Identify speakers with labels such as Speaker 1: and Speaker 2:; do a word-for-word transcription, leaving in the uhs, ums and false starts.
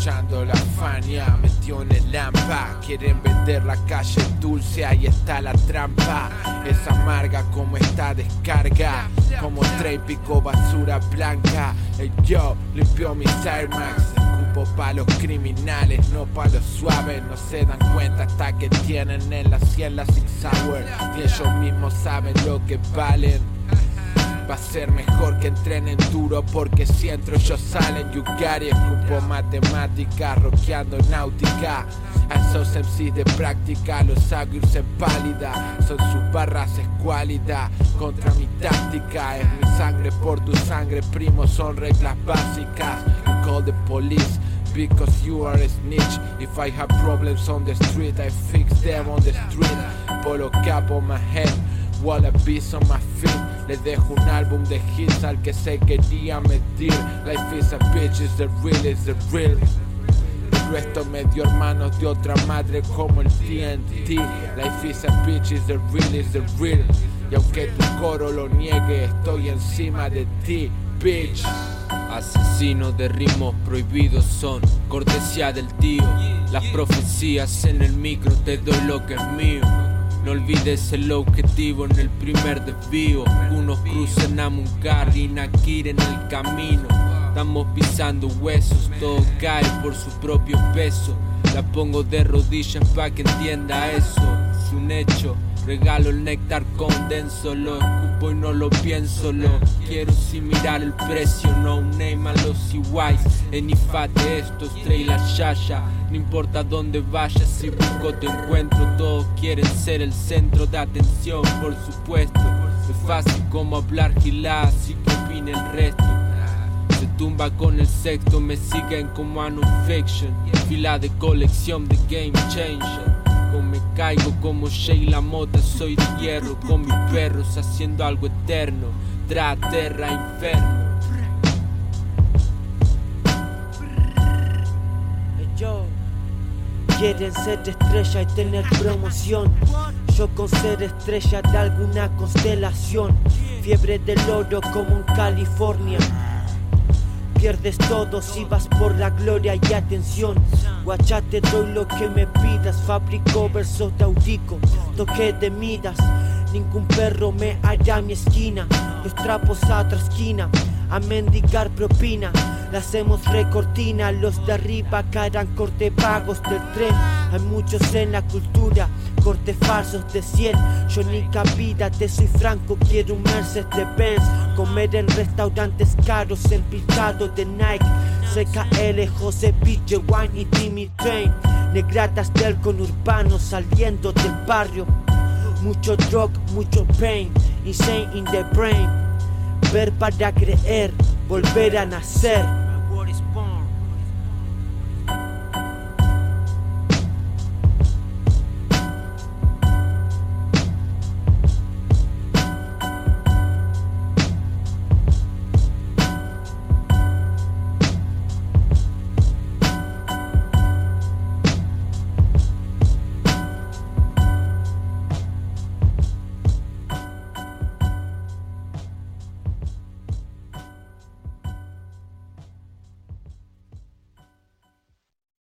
Speaker 1: escuchando la Fania, metió en el lampa. Quieren vender la calle dulce, ahí está la trampa. Es amarga como esta descarga, como trépico basura blanca. El yo limpió mis Air Max, escupo pa' los criminales, no pa' los suaves. No se dan cuenta hasta que tienen en la sien la Six Hour, y ellos mismos saben lo que valen. Va a ser mejor que entrenen duro, porque si entro ellos salen. Yugari, escupo matemática, rockeando náutica. A esos M Cs de práctica los hago irse en pálida. Son sus barras escuálida contra mi táctica. Es mi sangre por tu sangre, primo, son reglas básicas. You call the police because you are a snitch. If I have problems on the street, I fix them on the street. Polo cap on my head, wallabies on my feet. Les dejo un álbum de hits al que se quería medir. Life is a bitch, is the real, is the real. El resto me dio hermanos de otra madre como el T N T. Life is a bitch, is the real, is the real. Y aunque tu coro lo niegue, estoy encima de ti, bitch.
Speaker 2: Asesinos de ritmos prohibidos son cortesía del tío. Las profecías en el micro, te doy lo que es mío. No olvides el objetivo en el primer desvío. Unos crucen a Munkar y Nakir en el camino. Estamos pisando huesos, todo cae por su propio peso. La pongo de rodillas pa' que entienda eso. Es un hecho, regalo el néctar condenso. Lo escupo y no lo pienso, lo quiero sin mirar el precio. No name a los C Ys, en ifate estos, trae la yaya. No importa dónde vayas, si busco te encuentro. Todos quieren ser el centro de atención, por supuesto. Es fácil como hablar gilada, así que opine el resto. Se tumba con el sexto, me siguen como a non-fiction. Fila de colección de game changer. Como me caigo como Sheila Mota, soy de hierro. Con mis perros haciendo algo eterno. Tra, terra, inferno.
Speaker 3: Yo. Quieren ser estrella y tener promoción. Yo con ser estrella de alguna constelación. Fiebre del oro como en California. Pierdes todo si vas por la gloria y atención. Guacha, te doy lo que me pidas. Fabrico versos de Audico, toque de Midas. Ningún perro me hará mi esquina. Los trapos a otra esquina, a mendigar propina. La hacemos recortina, los de arriba caerán corte pagos del tren. Hay muchos en la cultura, cortes falsos de cien. Yo ni cabida, te soy franco, quiero un Mercedes de Benz. Comer en restaurantes caros, el pintado de Nike. C K L, José Piche, Wine y Timmy Train. Negratas del conurbano saliendo del barrio. Mucho drug, mucho pain, insane in the brain. Ver para creer, volver a nacer.